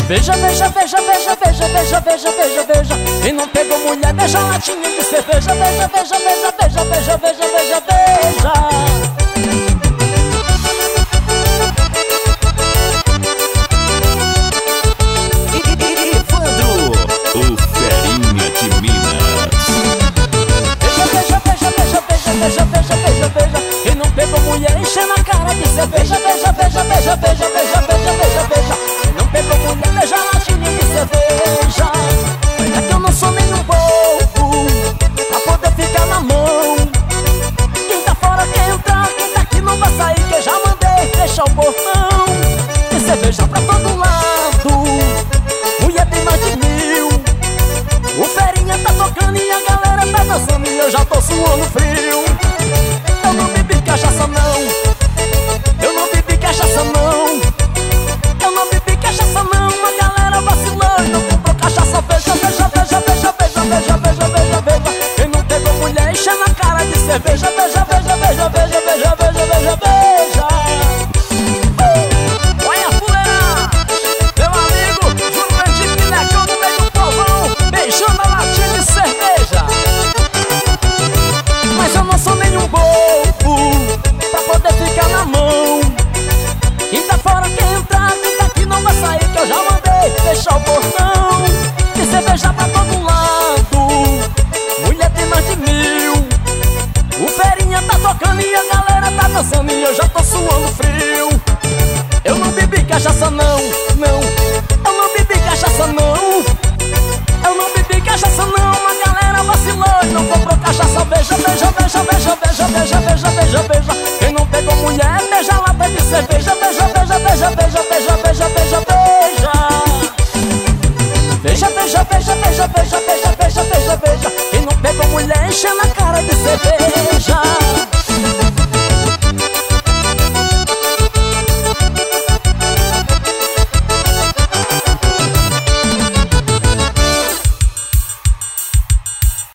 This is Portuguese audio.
Veja, veja, veja, veja, veja, veja, veja, veja, veja. Quem não pegou mulher, beija latinha de cerveja. Veja, veja, veja, veja, veja, veja, veja, veja. Evandro, o Ferinha de Minas. Veja, veja, veja, veja, veja, veja, veja, veja, veja. Quem não pegou mulher, enchendo a cara de cerveja. Veja, veja, veja, veja, veja, veja, veja, veja. Quem não pegou mulher, beija latinha de cerveja. Olha que eu não sou nem um bobo pra poder ficar na mão. Quem tá fora quer entrar, quem tá aqui não vai sair, que eu já mandei fechar o portão. Tem cerveja pra todo lado, mulher tem mais de 1000. O Ferinha tá tocando e a galera tá dançando e eu já tô suando frio. Eu não bebi cachaça não, eu não bebi cachaça não, eu não bebi cachaça não. A galera vacilou e não comprou cachaça. Veja, veja, veja, veja, veja, veja, veja, veja, veja. Quem não pegou mulher, enchendo a cara de cerveja. Veja, veja, veja, veja, veja, veja, veja, veja. Olha a fuleira, meu amigo Júnior de Pinecão no meio do povão, beijando a latinha de cerveja. Mas eu não sou nenhum bobo pra poder ficar na mão. Quem tá fora quer entrar, quem tá aqui não vai sair, que eu já mandei fechar o portão. Tem cerveja pra todo lado, mulher tem mais de 1000. O Ferinha tá tocando e a galera tá dançando e eu já tô suando frio. Eu não bebi cachaça não, não, eu não bebi cachaça não, eu não bebi cachaça não. A galera vacilou e não comprou cachaça. Veja, veja, veja, veja, veja, veja, veja, veja, veja. Quem não pegou mulher, beija lata de cerveja. Veja, veja, veja, veja, veja, veja, veja, veja. Veja, veja, veja, veja, veja, veja, veja, veja, veja. Quem não pegou mulher, enchendo a cara de cerveja.